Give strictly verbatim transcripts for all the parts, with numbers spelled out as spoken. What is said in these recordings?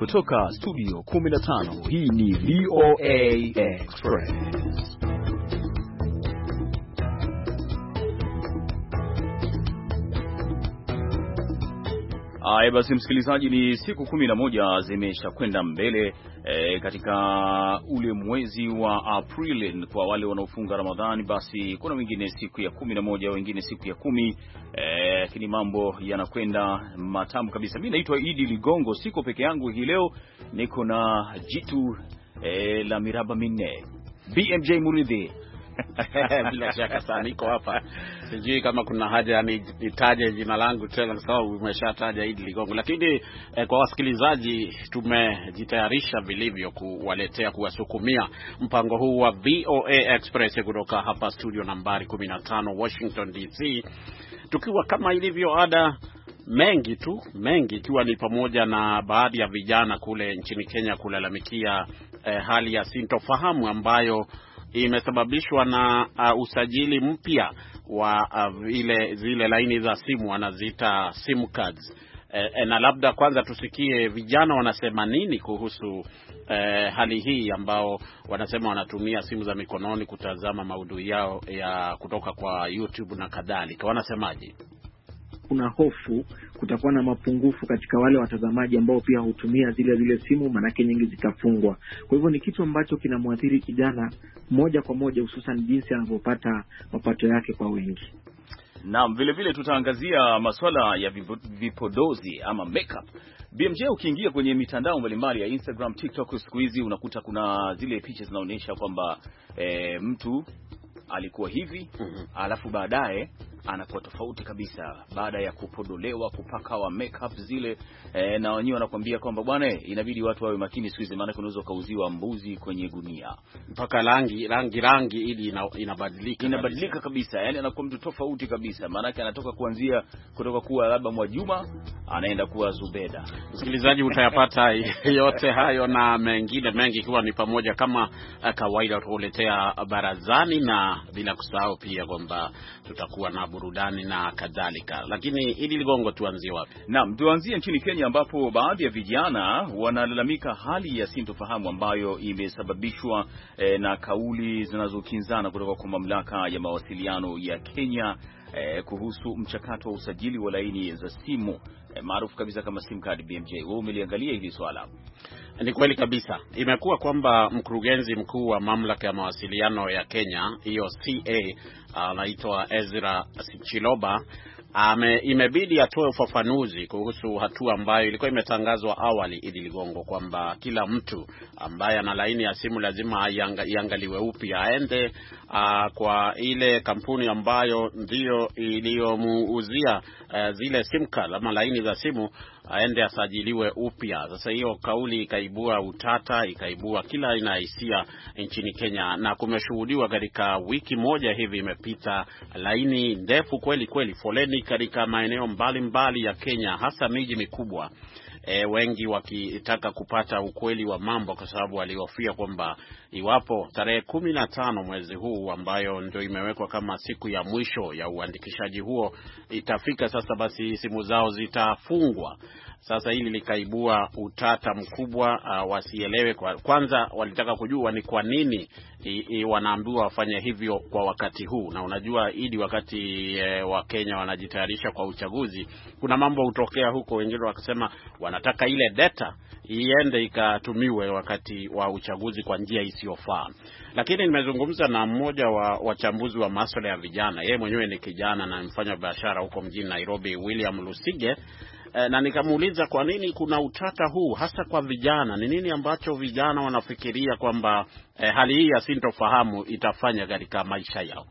kutoka studio kumi na tano, hii ni V O A Express. Haya basi, msikilizaji, ni siku kumi na moja zimesha kwenda mbele e, katika ule mwezi wa Aprili. Kwa wale wanaofunga Ramadhani, basi kuna wengine siku ya kumi na moja, wengine siku ya kumi, lakini e, mambo yanakwenda matamu kabisa. Mimi naitwa Idi Ligongo, siko peke yangu hii leo, niko na jitu e, la miraba minne, B M J Muridhi. Bila shaka sana niko hapa. Sijui kama kuna haja nitaje jina langu tena kwa sababu umeshataja Idi Ligongo, lakini eh, kwa wasikilizaji tumejitayarisha vilivyo kuwaletea, kuwasukumia mpango huu wa V O A Express kutoka hapa studio nambari kumi na tano Washington D C, tukiwa kama ilivyo ada mengi tu mengi, ikiwa ni pamoja na baadhi ya vijana kule nchini Kenya kulalamikia eh, hali ya sintofahamu ambayo imesababishwa na uh, usajili mpya wa uh, ile zile laini za simu wanaziita sim cards. E, e, na labda kwanza tusikie vijana wanasema nini kuhusu e, hali hii, ambao wanasema wanatumia simu za mikononi kutazama maudhui yao ya kutoka kwa YouTube na kadhalika. Wanasemaje? Kuna hofu kutakuwa na mapungufu katika wale watazamaji ambao pia hutumia zile zile simu, manake nyingi zitafungwa. Kwa hivyo ni kitu ambacho kinamwathiri kijana moja kwa moja, hususan jinsi anavyopata mapato yake kwa wengi. Naam, vile vile tutaangazia masuala ya vipodozi ama makeup. B M J, ukiingia kwenye mitandao mbalimbali ya Instagram, TikTok, siku hizi unakuta kuna zile picha zinaonyesha kwamba e, mtu alikuwa hivi, mm-hmm. alafu baadaye anakuwa tofauti kabisa baada ya kupodolewa, kupaka wa makeup zile e, na wenyewe wanakuambia kwamba bwana, inabidi watu wawe makini siku hizi, maana unaweza kauziwa mbuzi kwenye gunia. Mpaka rangi rangi rangi ili ina, inabadilika inabadilika kabisa, kabisa. Yani anakuwa mtu tofauti kabisa, maana yake anatoka kuanzia kutoka kuwa labda Mwajuma anaenda kuwa Zubeda. Msikilizaji, utayapata yote hayo na mengine mengi, ikiwa ni pamoja kama kawaida tukuletea barazani, na bila kusahau pia kwamba tutakuwa na burudani na kadhalika. Lakini Idi Ligongo, tuanzie wapi? Naam, tuanzie nchini Kenya ambapo baadhi ya vijana wanalalamika hali ya sintofahamu ambayo imesababishwa eh, na kauli zinazokinzana kutoka kwa mamlaka ya mawasiliano ya Kenya eh, kuhusu mchakato wa usajili wa laini za simu eh, maarufu kabisa kama sim card. B M J, wewe umeliangalia hili swala? Ni kweli kabisa. Imekuwa kwamba mkurugenzi mkuu wa mamlaka ya mawasiliano ya Kenya, hiyo C A, anaitwa uh, Ezra Chiloba, ame imebidi atoe ufafanuzi kuhusu hatua ambayo ilikuwa imetangazwa awali, Idi Ligongo, kwamba kila mtu ambaye ana laini ya simu lazima iangaliwe upya, aende uh, kwa ile kampuni ambayo ndio iliyomuuzia uh, zile sim card ama laini za simu, aende asajiliwe upya. Sasa hiyo kauli ikaibua utata, ikaibua kila aina hisia nchini Kenya, na kumeshuhudiwa katika wiki moja hivi imepita laini ndefu kweli kweli, foleni katika maeneo mbalimbali ya Kenya, hasa miji mikubwa. E, wengi wakitaka kupata ukweli wa mambo, kwa sababu walihofia kwamba iwapo tarehe kumi na tano mwezi huu, ambayo ndio imewekwa kama siku ya mwisho ya uandikishaji huo, itafika sasa, basi simu zao zitafungwa. Sasa hili likaibua utata mkubwa, uh, wasielewe kwa. Kwanza walitaka kujua ni kwa nini i, i, wanaambiwa wafanye hivyo kwa wakati huu. Na unajua Idi, wakati e, wa Kenya wanajitayarisha kwa uchaguzi, kuna mambo hutokea huko. Wengine wakisema wanataka ile data iende ikatumiwe wakati wa uchaguzi kwa njia isiyofaa. Lakini nimezungumza na mmoja wa wachambuzi wa masuala ya vijana, yeye mwenyewe ni kijana na mfanya biashara huko mjini Nairobi, William Lusige, na nikamuuliza kwa nini kuna utata huu hasa kwa vijana. Ni nini ambacho vijana wanafikiria kwamba eh, hali hii ya sintofahamu itafanya katika maisha yao?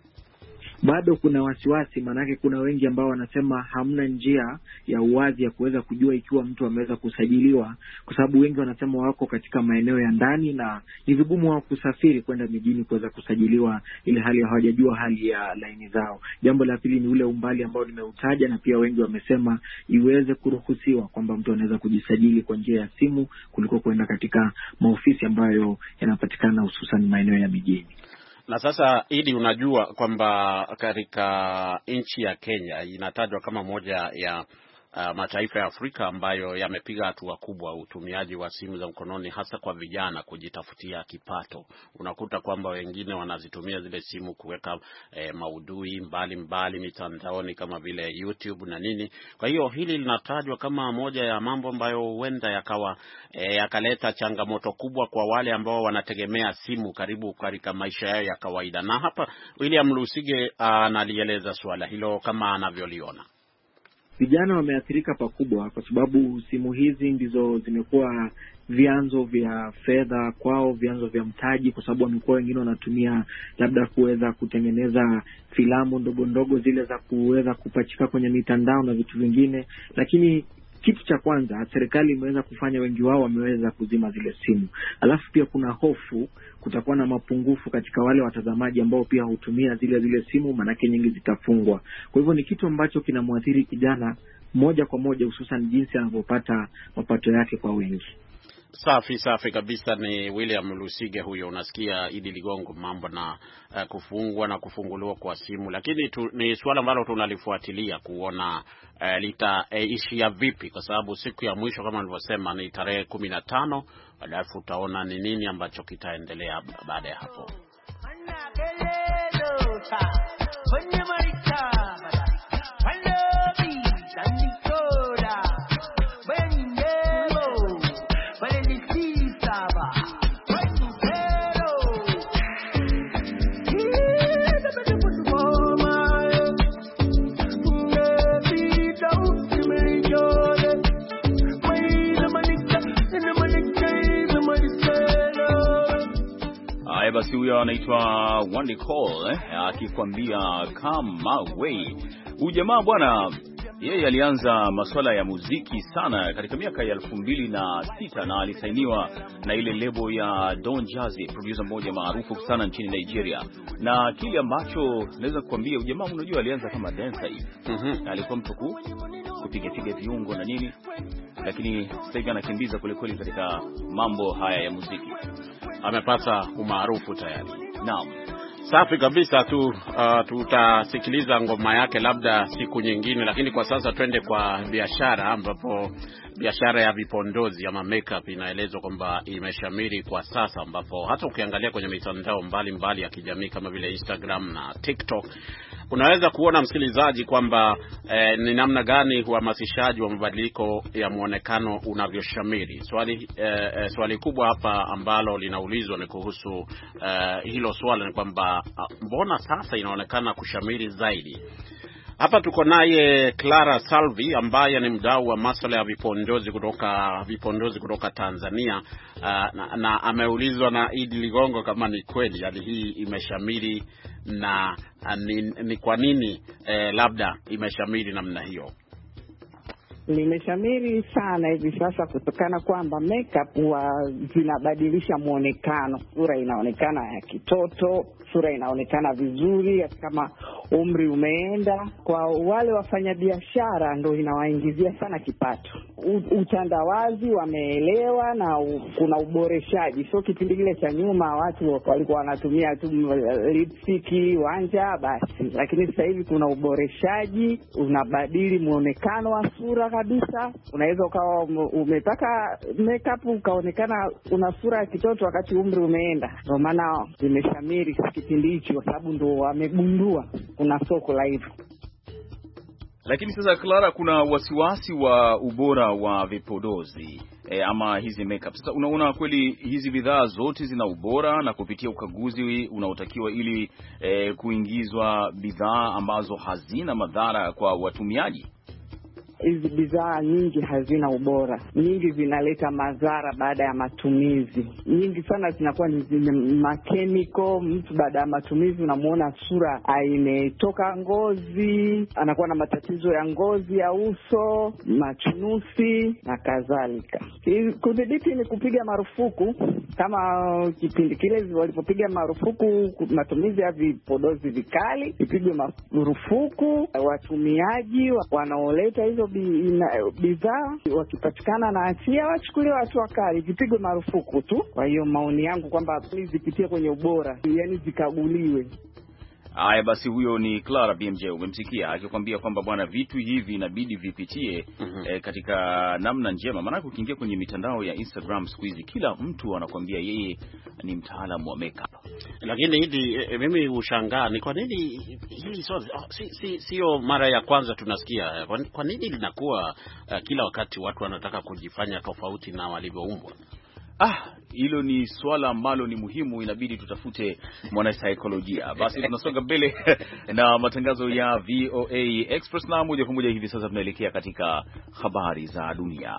Bado kuna wasiwasi, manake kuna wengi ambao wanasema hamna njia ya uwazi ya kuweza kujua ikiwa mtu ameweza kusajiliwa, kwa sababu wengi wanasema wako katika maeneo ya ndani na ni vigumu wao kusafiri kwenda mijini kuweza kusajiliwa, ili hali hawajajua hali ya laini zao. Jambo la pili ni ule umbali ambao nimeutaja, na pia wengi wamesema iweze kuruhusiwa kwamba mtu anaweza kujisajili kwa njia ya simu kuliko kwenda katika maofisi ambayo yanapatikana hususan maeneo ya mijini. Na sasa Idi, unajua kwamba katika nchi ya Kenya inatajwa kama moja ya uh, mataifa ya Afrika ambayo yamepiga hatua kubwa utumiaji wa simu za mkononi, hasa kwa vijana kujitafutia kipato. Unakuta kwamba wengine wanazitumia zile simu kuweka eh, maudhui mbali mbali mitandaoni kama vile YouTube na nini. Kwa hiyo hili linatajwa kama moja ya mambo ambayo huenda yakawa eh, yakaleta changamoto kubwa kwa wale ambao wanategemea simu karibu katika maisha yao ya kawaida. Na hapa William Lusige analieleza uh, swala hilo kama anavyoliona. Vijana wameathirika pakubwa kwa sababu simu hizi ndizo zimekuwa vyanzo vya fedha kwao, vyanzo vya mtaji, kwa sababu wamekuwa wengine wanatumia labda kuweza kutengeneza filamu ndogo ndogo zile za kuweza kupachika kwenye mitandao na vitu vingine. Lakini kitu cha kwanza serikali imeweza kufanya, wengi wao wameweza kuzima zile simu. Alafu pia kuna hofu kutakuwa na mapungufu katika wale watazamaji ambao pia hutumia zile zile simu, manake nyingi zitafungwa. Kwa hivyo ni kitu ambacho kinamwathiri kijana moja kwa moja, hususan jinsi anavyopata mapato yake kwa wengi. Safi safi kabisa. Ni William Lusige huyo. Unasikia Idi Ligongo, mambo na uh, kufungwa na kufunguliwa kwa simu, lakini tu, ni swala ambalo tunalifuatilia kuona uh, litaishia uh, vipi, kwa sababu siku ya mwisho kama nilivyosema ni tarehe kumi na tano, alafu utaona ni nini ambacho kitaendelea baada ya hapo. Basi huyo anaitwa Wandy Cole eh, akikwambia Come My Way. Ujamaa bwana, yeye alianza masuala ya muziki sana katika miaka ya elfu mbili na sita na alisainiwa na ile lebo ya Don Jazzy, producer mmoja maarufu sana nchini Nigeria. Na kile ambacho naweza kukwambia, ujamaa unajua alianza kama dancer hivi. Mhm. Alikuwa mtu ku kupiga piga viungo na nini, lakini sasa hivi anakimbiza kule kule katika mambo haya ya muziki. Amepata umaarufu tayari. Naam. Safi kabisa tu. Uh, tutasikiliza ngoma yake labda siku nyingine, lakini kwa sasa twende kwa biashara, ambapo biashara ya vipondozi ama makeup inaelezwa kwamba imeshamiri kwa sasa, ambapo hata ukiangalia kwenye mitandao mbalimbali ya kijamii kama vile Instagram na TikTok unaweza kuona msikilizaji kwamba eh, ni namna gani uhamasishaji wa mabadiliko ya muonekano unavyoshamiri. Swali eh, swali kubwa hapa ambalo linaulizwa ni kuhusu eh, hilo swali, ni kwamba mbona sasa inaonekana kushamiri zaidi. Hapa tuko naye Clara Salvi ambaye ni mdau wa masuala ya vipondozi kutoka vipondozi kutoka Tanzania. Uh, na, na ameulizwa na Idi Ligongo kama ni kweli hali hii imeshamiri na uh, ni, ni kwa nini eh, labda imeshamiri namna hiyo. Limeshamiri sana hivi sasa kutokana kwamba makeup huwa zinabadilisha muonekano. Sura inaonekana ya kitoto, sura inaonekana vizuri kama umri umeenda. Kwa wale wafanyabiashara ndio inawaingizia sana kipato. Utandawazi wameelewa na u, kuna uboreshaji. Sio kipindi kile cha nyuma watu walikuwa wanatumia tu lipstick, wanja basi. Lakini sasa hivi kuna uboreshaji, unabadili muonekano wa sura kabisa. Unaweza ukawa umepaka makeup ukaonekana una sura ya kitoto wakati umri umeenda. Ndio maana zimeshamiri kipindi hicho, kwa sababu ndio wamegundua kuna soko la hivyo. Lakini sasa Clara, kuna wasiwasi wa ubora wa vipodozi e, ama hizi makeup. Sasa unaona kweli hizi bidhaa zote zina ubora na kupitia ukaguzi unaotakiwa ili e, kuingizwa bidhaa ambazo hazina madhara kwa watumiaji? Hizi bidhaa nyingi hazina ubora. Nyingi zinaleta madhara baada ya matumizi. Nyingi sana zinakuwa ni makemiko. Mtu baada ya matumizi unamuona sura imetoka ngozi, anakuwa na matatizo ya ngozi ya uso, machunusi na kadhalika. Kudhibiti ni kupiga marufuku, kama kipindi kile walipopiga marufuku matumizi ya vipodozi vikali, ipigwe marufuku. Watumiaji wanaoleta hizo bidhaa wakipatikana na hatia wachukuliwe hatua kali, zipigwe marufuku tu. Kwa hiyo maoni yangu kwamba zipitie kwenye ubora, yani zikaguliwe. Haya basi, huyo ni Clara B M J, umemsikia akikwambia kwamba bwana, vitu hivi inabidi vipitie mm -hmm. eh, katika namna njema, maana ukiingia kwenye mitandao ya Instagram siku hizi kila mtu anakuambia yeye ni mtaalamu wa makeup. Lakini hili e, mimi ushangaa ni kwa nini hili so, si, si, sio mara ya kwanza tunasikia. Kwa, kwa nini linakuwa uh, kila wakati watu wanataka kujifanya tofauti na walivyoumbwa? Ah, hilo ni swala ambalo ni muhimu, inabidi tutafute mwanasaikolojia. Basi tunasonga mbele na matangazo ya V O A Express, na moja kwa moja hivi sasa tunaelekea katika habari za dunia.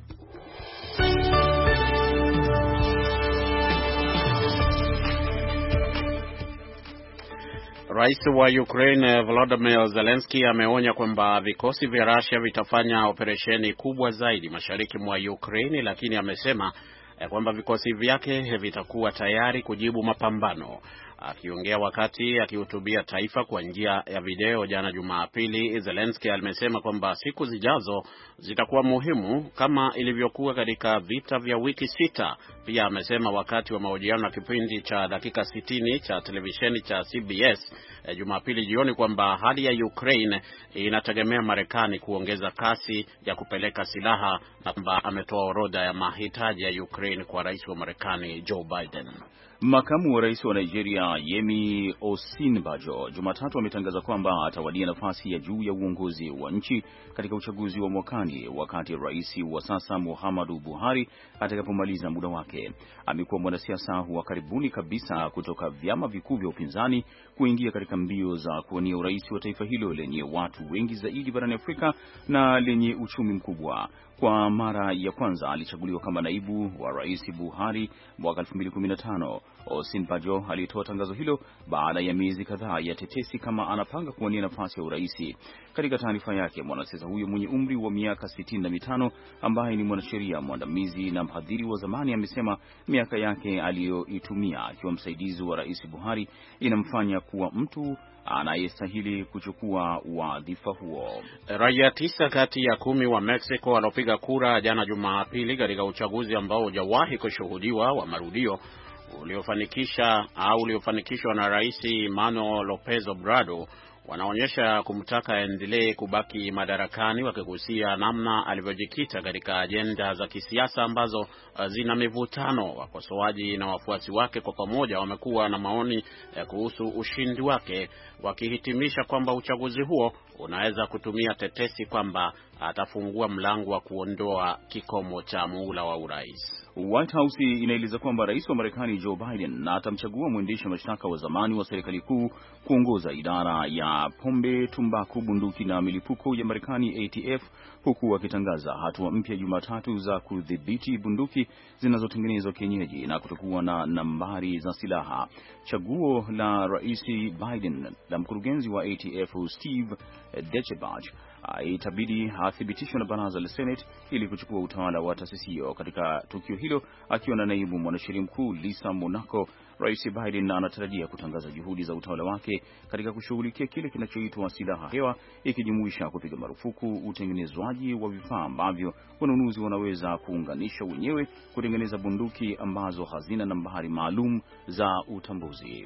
Rais wa Ukraine Volodymyr Zelensky ameonya kwamba vikosi vya Russia vitafanya operesheni kubwa zaidi mashariki mwa Ukraine, lakini amesema kwamba vikosi vyake vitakuwa tayari kujibu mapambano. Akiongea wakati akihutubia taifa kwa njia ya video jana Jumapili, Zelensky alimesema kwamba siku zijazo zitakuwa muhimu kama ilivyokuwa katika vita vya wiki sita. Pia amesema wakati wa mahojiano na kipindi cha dakika sitini cha televisheni cha C B S eh, Jumapili jioni kwamba hali ya Ukraine inategemea Marekani kuongeza kasi ya kupeleka silaha, na kwamba ametoa orodha ya mahitaji ya Ukraine kwa rais wa Marekani Joe Biden. Makamu wa rais wa Nigeria Yemi Osinbajo Jumatatu ametangaza kwamba atawania nafasi ya juu ya uongozi wa nchi katika uchaguzi wa mwakani, wakati rais wa sasa Muhammadu Buhari atakapomaliza muda wake. Amekuwa mwanasiasa wa karibuni kabisa kutoka vyama vikuu vya upinzani kuingia katika mbio za kuwania urais wa taifa hilo lenye watu wengi zaidi barani Afrika na lenye uchumi mkubwa. Kwa mara ya kwanza alichaguliwa kama naibu wa rais Buhari mwaka elfu mbili kumi na tano. Osinbajo alitoa tangazo hilo baada ya miezi kadhaa ya tetesi kama anapanga kuwania nafasi ya urais. Katika taarifa yake, mwanasiasa huyo mwenye umri wa miaka sitini na mitano ambaye ni mwanasheria mwandamizi na mhadhiri wa zamani amesema miaka yake aliyoitumia akiwa msaidizi wa rais Buhari inamfanya kuwa mtu anayestahili kuchukua wadhifa huo. Raia tisa kati ya kumi wa Mexico walopiga kura jana Jumapili katika uchaguzi ambao hujawahi kushuhudiwa wa marudio uliofanikisha au uliofanikishwa na Rais Manuel Lopez Obrador wanaonyesha kumtaka endelee kubaki madarakani, wakigusia namna alivyojikita katika ajenda za kisiasa ambazo zina mivutano. Wakosoaji na wafuasi wake kwa pamoja wamekuwa na maoni kuhusu ushindi wake, wakihitimisha kwamba uchaguzi huo unaweza kutumia tetesi kwamba atafungua mlango wa kuondoa kikomo cha muhula wa urais. White House inaeleza kwamba rais wa Marekani Joe Biden na atamchagua mwendesha mashtaka wa zamani wa serikali kuu kuongoza idara ya pombe, tumbaku, bunduki na milipuko ya Marekani A T F, huku akitangaza hatua mpya Jumatatu za kudhibiti bunduki zinazotengenezwa kienyeji na kutokuwa na nambari za silaha. Chaguo la rais Biden la mkurugenzi wa A T F Steve Dechebach itabidi athibitishwe na baraza la Senate ili kuchukua utawala wa taasisi hiyo. Katika tukio hilo, akiwa na naibu mwanasheria mkuu Lisa Monaco, Rais Biden anatarajia kutangaza juhudi za utawala wake katika kushughulikia kile kinachoitwa silaha hewa, ikijumuisha kupiga marufuku utengenezwaji wa vifaa ambavyo wanunuzi wanaweza kuunganisha wenyewe kutengeneza bunduki ambazo hazina nambari maalum za utambuzi.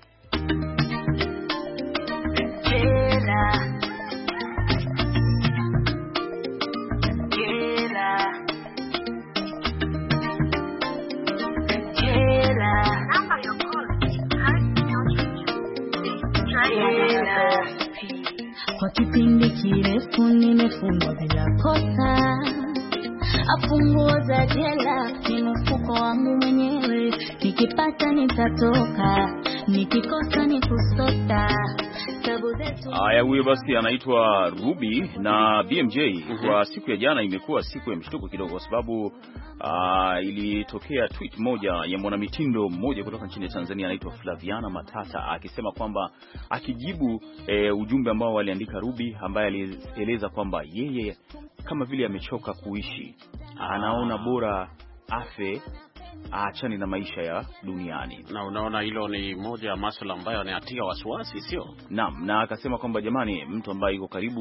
Kwa kipindi kirefu nimefungwa bila kosa, afunguo za jela ni mfuko wangu mwenyewe, nikipata nitatoka, nikikosa ni kusota. Haya, huyo basi anaitwa Ruby na B M J. Mm-hmm. Kwa siku ya jana imekuwa siku ya mshtuko kidogo, kwa sababu uh, ilitokea tweet moja ya mwanamitindo mmoja kutoka nchini Tanzania anaitwa Flaviana Matata akisema kwamba akijibu e, ujumbe ambao aliandika Ruby, ambaye alieleza kwamba yeye kama vile amechoka kuishi, anaona bora afe aachane na maisha ya duniani. Na unaona hilo ni moja ya masuala ambayo yanatia wasiwasi, sio? Naam, na akasema kwamba jamani, mtu ambaye yuko karibu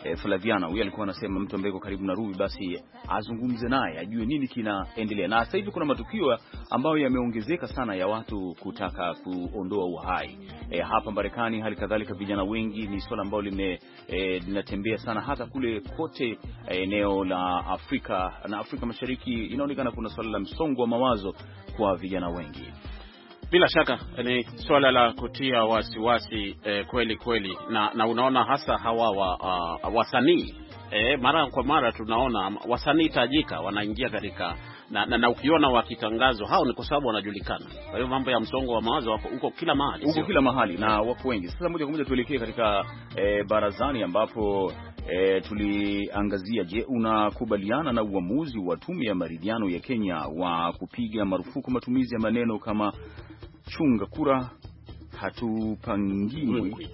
e, Flaviana. Huyu alikuwa anasema mtu ambaye yuko karibu na Ruby basi azungumze naye ajue nini kinaendelea. Na sasa hivi kuna matukio ambayo yameongezeka sana ya watu kutaka kuondoa uhai e, hapa Marekani. Hali kadhalika vijana wengi, ni swala ambalo lime e, linatembea sana hata kule kote eneo e, la Afrika na Afrika Mashariki. Inaonekana kuna swala la msongo wa mawazo kwa vijana wengi. Bila shaka ni swala la kutia wasiwasi eh, kweli kweli, na, na unaona hasa hawa wa, uh, wasanii eh, mara kwa mara tunaona wasanii tajika wanaingia katika na, na, na ukiona wakitangazwa hao ni kwa sababu wanajulikana. Kwa hiyo mambo ya msongo wa mawazo wako huko kila mahali, huko kila mahali na wapo wengi. Sasa moja kwa moja tuelekee katika eh, barazani ambapo E, tuliangazia, je, unakubaliana na uamuzi wa tume ya maridhiano ya Kenya wa kupiga marufuku matumizi ya maneno kama chunga kura, hatupangiwi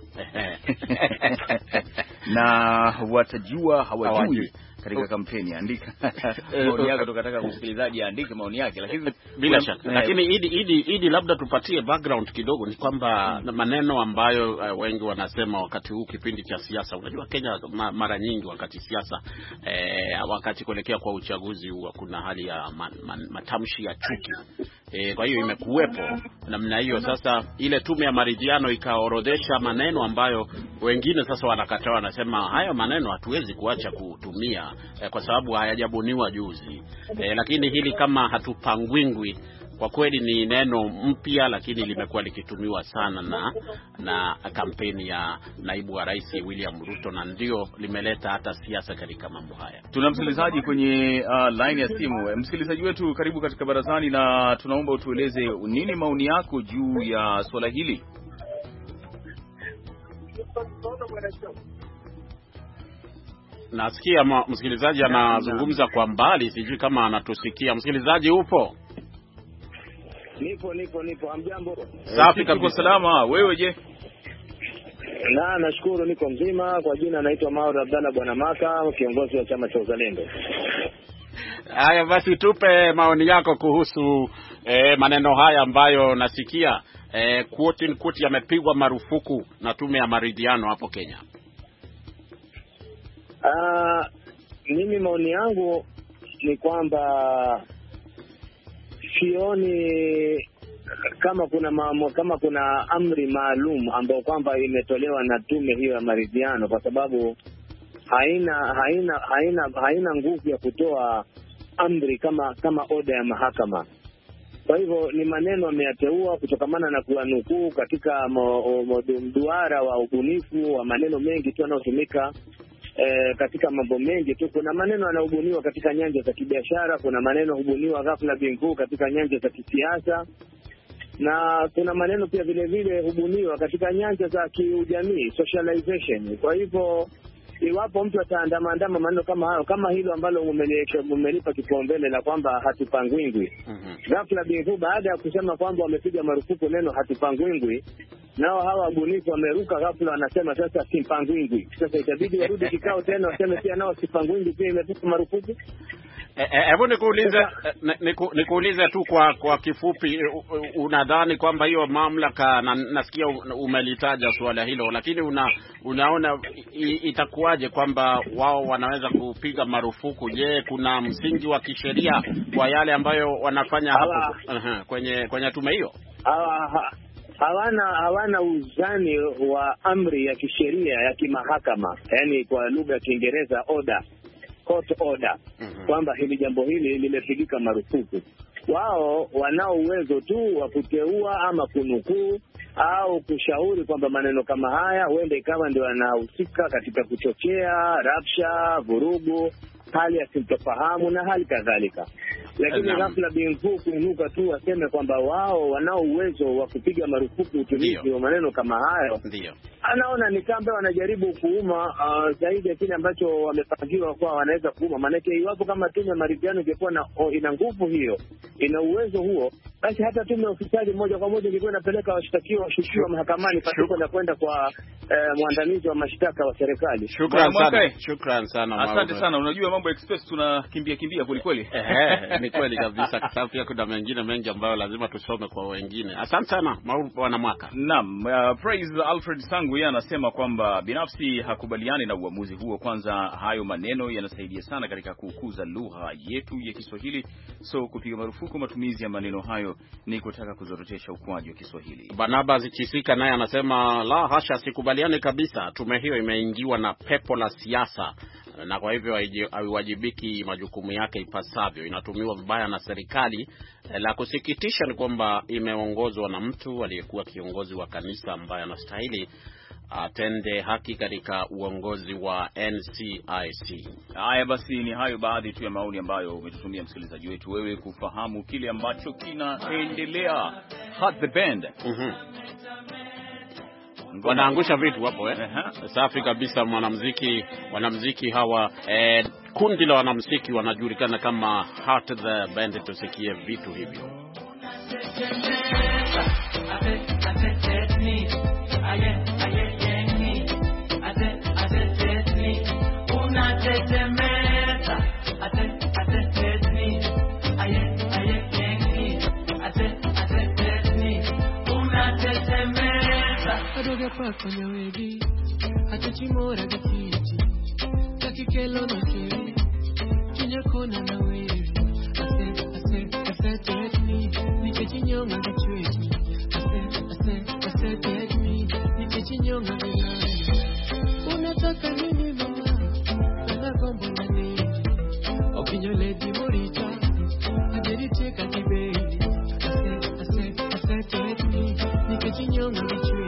na watajua hawajui katika kampeni? Andika maoni yako, tukataka msikilizaji aandike maoni yake. Lakini bila shaka, lakini idi idi idi labda tupatie background kidogo. Ni kwamba hmm. maneno ambayo uh, wengi wanasema wakati huu kipindi cha siasa. Unajua Kenya ma, mara nyingi wakati siasa eh, wakati kuelekea kwa uchaguzi huwa kuna hali ya man, man, matamshi ya chuki. E, kwa hiyo imekuwepo namna hiyo. Sasa ile tume ya maridhiano ikaorodhesha maneno ambayo wengine sasa wanakataa, wanasema haya maneno hatuwezi kuacha kutumia e, kwa sababu hayajabuniwa juzi. E, lakini hili kama hatupangwingwi, kwa kweli ni neno mpya, lakini limekuwa likitumiwa sana na na kampeni ya naibu wa rais William Ruto, na ndio limeleta hata siasa katika mambo haya. Tuna msikilizaji kwenye uh, line ya simu. Msikilizaji wetu, karibu katika barazani, na tunaomba utueleze nini maoni yako juu ya swala hili. Nasikia msikilizaji anazungumza kwa mbali, sijui kama anatusikia. Msikilizaji upo? Nipo nipo nipo. Amjambo? Safi kabisa, salama. Wewe je? Na nashukuru niko mzima. Kwa jina naitwa Mauro Abdalla Bwana Maka, kiongozi wa chama cha Uzalendo. Haya basi, tupe maoni yako kuhusu eh, maneno haya ambayo nasikia eh, quote in quote yamepigwa marufuku na tume ya maridhiano hapo Kenya. Ah, mimi maoni yangu ni kwamba sioni kama kuna maamo, kama kuna amri maalum ambayo kwamba imetolewa na tume hiyo ya maridhiano, kwa sababu haina haina haina haina nguvu ya kutoa amri kama kama oda ya mahakama. Kwa hivyo ni maneno ameyateua kutokamana na kuanukuu katika mduara wa ubunifu wa maneno mengi tu yanayotumika E, katika mambo mengi tu. Kuna maneno yanahubuniwa katika nyanja za kibiashara, kuna maneno hubuniwa ghafla bingu katika nyanja za kisiasa, na kuna maneno pia vile vile hubuniwa katika nyanja za kiujamii, socialization. Kwa hivyo iwapo mtu ataandama andama maneno kama hayo, kama hilo ambalo umelipa kipaumbele la kwamba hatupangwingwi, ghafla bingu baada ya kusema kwamba wamepiga marufuku neno hatupangwingwi, nao hawa wabunifu wameruka ghafla wanasema sasa simpangwingwi. Sasa itabidi warudi kikao tena waseme pia nao simpangwingwi pia imepigwa marufuku. Hebu nikuulize nikuulize tu kwa kwa kifupi, unadhani kwamba hiyo mamlaka, na nasikia umelitaja suala hilo, lakini una, unaona itakuwaje kwamba wao wanaweza kupiga marufuku? Je, kuna msingi wa kisheria kwa yale ambayo wanafanya hapo uh-huh, kwenye kwenye tume hiyo? Hawa hawana hawana uzani wa amri ya kisheria ya kimahakama, yani kwa lugha ya Kiingereza order, court order, mm-hmm. kwamba hili jambo hili limepigika marufuku. Wao wanao uwezo tu wa kuteua ama kunukuu au kushauri kwamba maneno kama haya huenda ikawa ndio yanahusika katika kuchochea rabsha, vurugu, hali ya sintofahamu na hali kadhalika. Lakini ghafla bingu kuinuka tu waseme kwamba wao wanao uwezo wa kupiga marufuku utumizi wa maneno kama hayo. Ndio anaona ni kama wanajaribu kuuma uh, zaidi ya kile ambacho wamepangiwa kwa wanaweza kuuma. Maana iwapo kama tume ya maridhiano ingekuwa na oh, ina nguvu hiyo, ina uwezo huo, basi hata tume ya ufisadi moja kwa moja ingekuwa inapeleka washtakiwa washukiwa mahakamani pasipo na kwenda kwa eh, mwandamizi wa mashtaka wa serikali. Shukrani sana. Shukrani sana. Asante sana. Unajua mambo express tunakimbia kimbia kweli kweli. Eh, ni kweli kabisa. Kwa pia kuna mengine mengi ambayo lazima tusome kwa wengine. Asante sana Mauru Bwana Mwaka. Naam, uh, praise Alfred Sangu Makungu yeye anasema kwamba binafsi hakubaliani na uamuzi huo. Kwanza hayo maneno yanasaidia sana katika kukuza lugha yetu ya Kiswahili, so kupiga marufuku matumizi ya maneno hayo ni kutaka kuzorotesha ukuaji wa Kiswahili. Barnabas Chisika naye anasema la hasha, sikubaliani kabisa. Tume hiyo imeingiwa na pepo la siasa na kwa hivyo haiwajibiki majukumu yake ipasavyo. Inatumiwa vibaya na serikali. La kusikitisha ni kwamba imeongozwa na mtu aliyekuwa kiongozi wa kanisa ambaye anastahili atende haki katika uongozi wa N C I C. Haya basi, ni hayo baadhi tu ya maoni ambayo umetutumia msikilizaji wetu, wewe kufahamu kile ambacho kinaendelea. Hot the band. Mhm. Wanaangusha vitu hapo eh. Uh-huh. Safi kabisa. Mwanamuziki wanamuziki hawa eh, kundi la wanamuziki wanajulikana kama Hot the Band. Tusikie vitu hivyo. Kwenye wedi hatuchimora gakiti kakikelo nakeri kinyakona na wewe ase ase ase tekni nikechinyonga gichweki ase ase ase tekni nikechinyonga gichweki. Unataka nini mama na kombo na nini okinyole dimorita ajeriteka kibeli ase ase ase tekni nikechinyonga gichweki.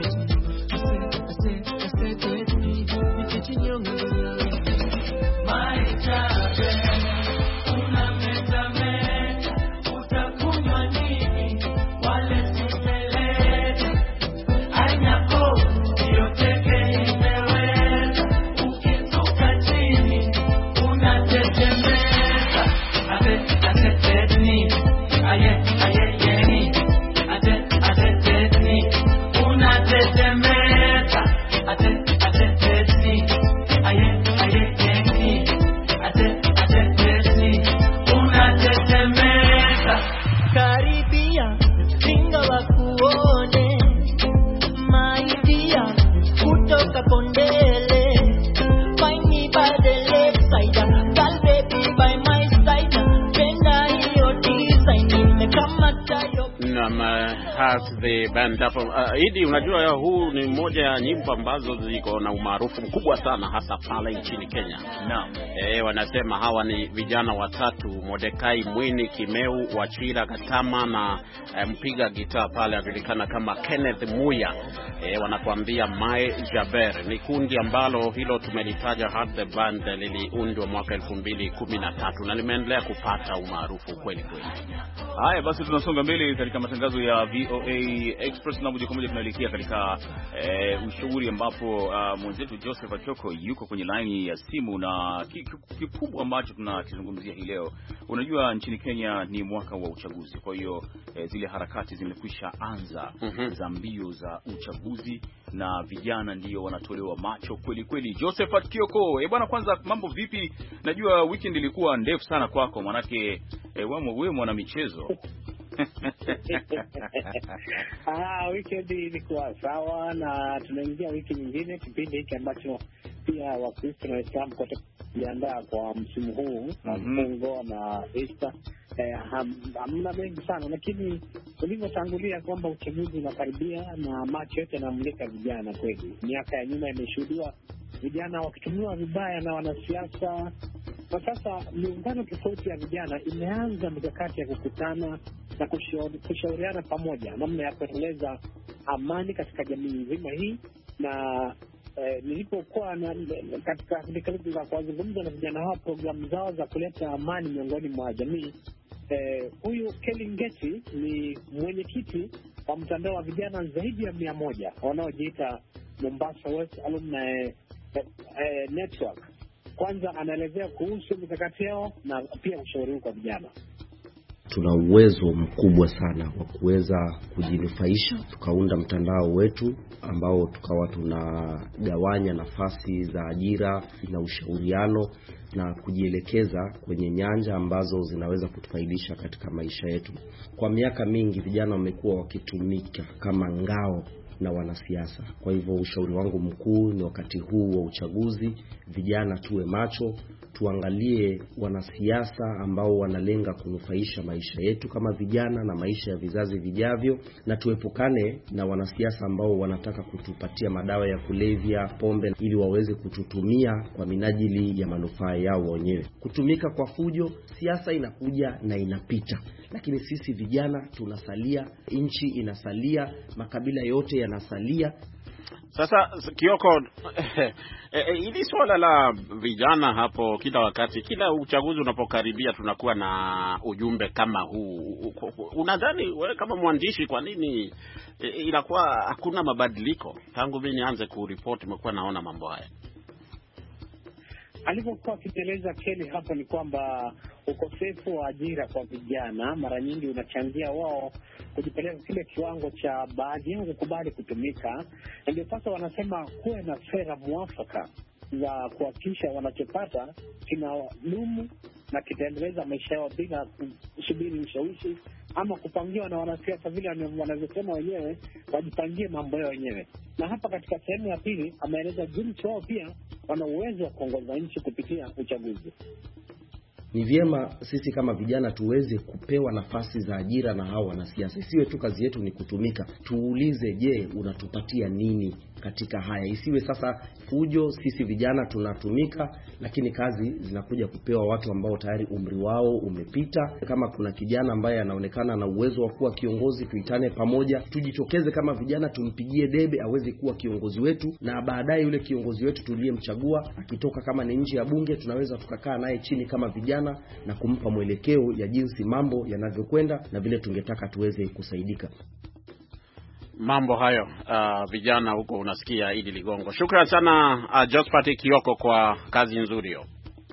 The band hapo. Uh, Idi, unajua huu ni mmoja ya nyimbo ambazo ziko na umaarufu mkubwa sana hasa pale nchini Kenya. Naam. Eh, wanasema hawa ni vijana watatu, Mordekai Mwini, Kimeu Wachira Katama na eh, mpiga gitaa pale anajulikana kama Kenneth Muya. Eh, wanakuambia My Jaber. Ni kundi ambalo hilo tumelitaja Hot the Band liliundwa mwaka elfu mbili kumi na tatu na limeendelea kupata umaarufu kweli kweli. Haya basi, tunasonga mbele katika matangazo ya V O A Express na moja kwa moja tunaelekea katika eh, ushauri ambapo uh, mwenzetu Joseph Achoko yuko kwenye line ya simu, na kikubwa ambacho tunakizungumzia hii leo. Unajua nchini Kenya ni mwaka wa uchaguzi, kwa hiyo eh, zile harakati zimekwisha anza mm-hmm. za mbio za uchaguzi na vijana ndio wanatolewa macho kweli kweli. Joseph Achoko, eh bwana, kwanza mambo vipi? Najua weekend ilikuwa ndefu sana kwako, manake eh, wewe mwana michezo. Ah, weekend ilikuwa sawa na tunaingia wiki nyingine, kipindi hiki ambacho pia Wakristo na Waislamu kote kujiandaa kwa msimu huu na mfungo na Easter. Eh, hamna mengi sana, lakini ulivyotangulia kwamba uchaguzi unakaribia na macho yote yanamulika vijana kweli. Miaka ya nyuma imeshuhudiwa vijana wakitumiwa vibaya na wanasiasa. Kwa sasa miungano tofauti ya vijana imeanza mikakati ya kukutana na kushauriana pamoja namna ya kuendeleza amani katika jamii nzima hii. Na eh, nilipokuwa na katika vikalibu za kuwazungumza na vijana hao programu zao za kuleta amani miongoni mwa jamii, eh, huyu Kelly Ngeti ni mwenyekiti wa mtandao wa vijana zaidi ya mia moja wanaojiita Mombasa West Alumni eh, eh, Network. Kwanza anaelezea kuhusu mikakati yao na pia ushauri kwa vijana. Tuna uwezo mkubwa sana wa kuweza kujinufaisha, tukaunda mtandao wetu ambao tukawa tunagawanya nafasi za ajira na ushauriano na kujielekeza kwenye nyanja ambazo zinaweza kutufaidisha katika maisha yetu. Kwa miaka mingi vijana wamekuwa wakitumika kama ngao na wanasiasa. Kwa hivyo ushauri wangu mkuu ni wakati huu wa uchaguzi, vijana tuwe macho, tuangalie wanasiasa ambao wanalenga kunufaisha maisha yetu kama vijana na maisha ya vizazi vijavyo, na tuepukane na wanasiasa ambao wanataka kutupatia madawa ya kulevya, pombe, ili waweze kututumia kwa minajili ya manufaa yao wenyewe. Kutumika kwa fujo, siasa inakuja na inapita, lakini sisi vijana tunasalia, nchi inasalia, makabila yote yanasalia. Sasa Kioko, hili swala la vijana hapo, kila wakati, kila uchaguzi unapokaribia tunakuwa na ujumbe kama huu. Unadhani wewe kama mwandishi, kwa nini inakuwa hakuna mabadiliko? Tangu mimi nianze kuripoti nimekuwa naona mambo haya. Alivyokuwa akiteleza Kelly hapo ni kwamba ukosefu wa ajira kwa vijana mara nyingi unachangia wao kujipeleka kile kiwango cha baadhi yao kukubali kutumika. Ndio sasa wanasema kuwe na sera mwafaka za kuhakikisha wanachopata kinadumu na kitaendeleza maisha yao bila kusubiri ushawishi ama kupangiwa na wanasiasa vile wanavyosema wenyewe, wajipangie mambo yao wenyewe. Na hapa katika sehemu ya pili ameeleza jinsi wao pia wana uwezo wa kuongoza nchi kupitia uchaguzi. Ni vyema sisi kama vijana tuweze kupewa nafasi za ajira na hao wanasiasa. Isiwe tu kazi yetu ni kutumika. Tuulize, je, unatupatia nini katika haya? Isiwe sasa fujo, sisi vijana tunatumika, lakini kazi zinakuja kupewa watu ambao tayari umri wao umepita. Kama kuna kijana ambaye anaonekana na uwezo wa kuwa kiongozi, tuitane pamoja, tujitokeze kama vijana, tumpigie debe aweze kuwa kiongozi wetu, na baadaye yule kiongozi wetu tuliyemchagua akitoka kama ni nje ya bunge, tunaweza tukakaa naye chini kama vijana na kumpa mwelekeo ya jinsi mambo yanavyokwenda na vile tungetaka tuweze kusaidika. Mambo hayo uh, vijana huko unasikia. Idi Ligongo, shukrani sana uh, Josephat Kioko kwa kazi nzuri hiyo.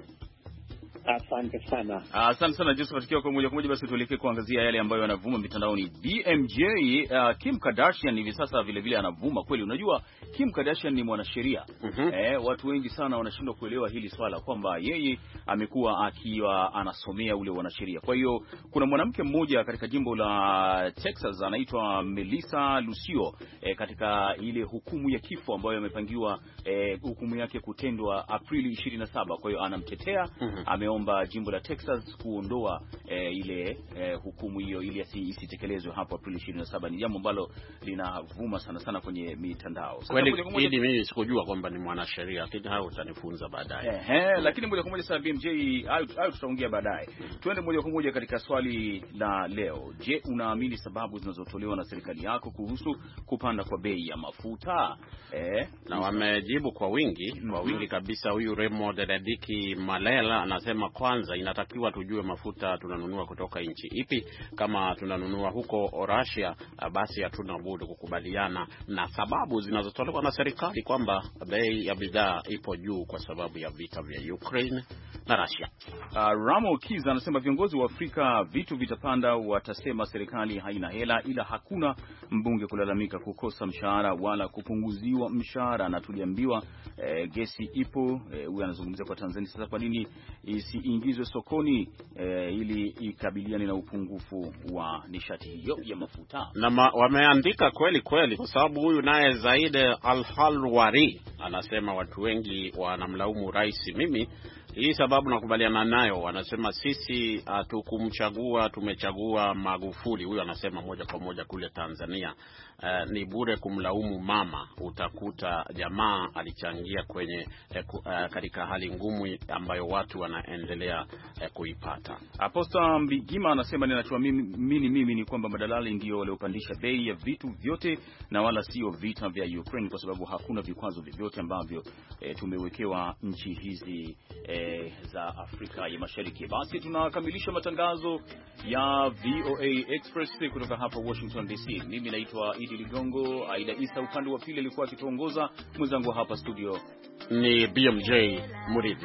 Asante sana. Asante sana Josephat Kioko. Moja kwa moja basi tuelekee kuangazia yale ambayo yanavuma mitandaoni. B M J uh, Kim Kardashian hivi sasa vile vile anavuma kweli. Unajua Kim Kardashian ni mwanasheria. Mm-hmm. Eh, watu wengi sana wanashindwa kuelewa hili swala kwamba yeye amekuwa akiwa anasomea ule wanasheria. Kwa hiyo kuna mwanamke mmoja katika jimbo la Texas anaitwa Melissa Lucio, eh, katika ile hukumu ya kifo ambayo amepangiwa eh, hukumu yake kutendwa Aprili ishirini na saba. Kwa hiyo anamtetea. Mm-hmm. Ameomba jimbo la Texas kuondoa eh, ile eh, hukumu hiyo ili isitekelezwe hapo Aprili ishirini na saba. Ni jambo ambalo linavuma sana sana kwenye mitandao. Kweli hili mimi sikujua kwamba ni mwanasheria, lakini hao utanifunza baadaye. Ehe, hmm. Lakini moja kwa moja sasa B M J hayo hayo tutaongea baadaye. Hmm. Twende moja kwa moja katika swali la leo. Je, unaamini sababu zinazotolewa na serikali yako kuhusu kupanda kwa bei ya mafuta? Eh, na wamejibu kwa wingi, mm-hmm. kwa wingi kabisa. Huyu Remo Dedeki Malela anasema kwanza inatakiwa tujue mafuta tunanunua kutoka nchi ipi. Kama tunanunua huko Russia, basi hatuna budi kukubaliana na sababu zinazotolewa na serikali kwamba bei ya bidhaa ipo juu kwa sababu ya vita vya Ukraine na Russia. Uh, Ramo Kiza anasema viongozi wa Afrika vitu vitapanda, watasema serikali haina hela, ila hakuna mbunge kulalamika kukosa mshahara wala kupunguziwa mshahara, na tuliambiwa eh, gesi ipo. Huyu eh, anazungumzia kwa Tanzania. Sasa kwa nini isiingizwe sokoni eh, ili ikabiliane na upungufu wa nishati hiyo ya mafuta? Na ma, wameandika kweli kweli, kwa sababu huyu naye Zaid Al-Halwari anasema watu wengi wanamlaumu rais. Mimi hii sababu nakubaliana nayo. Wanasema sisi hatukumchagua, tumechagua Magufuli. Huyu anasema moja kwa moja kule Tanzania. Uh, ni bure kumlaumu mama, utakuta jamaa alichangia kwenye uh, katika hali ngumu ambayo watu wanaendelea uh, kuipata. Aposta Mbigima anasema ninachoamini mimi mimi ni kwamba madalali ndio waliopandisha bei ya vitu vyote na wala sio vita vya Ukraine, kwa sababu hakuna vikwazo vyovyote ambavyo eh, tumewekewa nchi hizi eh, za Afrika ya Mashariki. Basi tunakamilisha matangazo ya V O A Express kutoka hapa Washington D C. Mimi naitwa Idi Ligongo. Aida Isa upande wa pili alikuwa akituongoza. Mwenzangu hapa studio ni B M J Muridhi.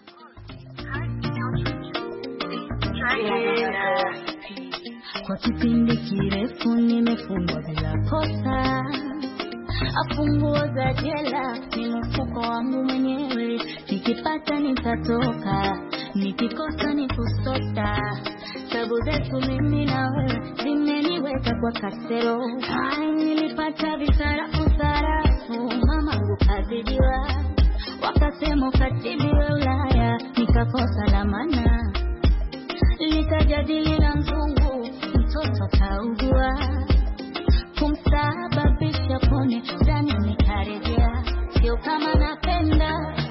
Kwa kipindi kirefu nimefungwa bila kosa, afunguo za jela ni mfuko wangu mwenyewe, nikipata nitatoka. nikikosa ni kusota. Sababu zetu mimi na wewe zimeniweka kwa kasero. Ai, nilipata visara usara, mama ukazidiwa, wakasema ukatibiwe Ulaya, nikakosa la maana. Nikajadili na mzungu, mtoto kaugua, kumsababisha pone, ndani nikarejea, sio kama napenda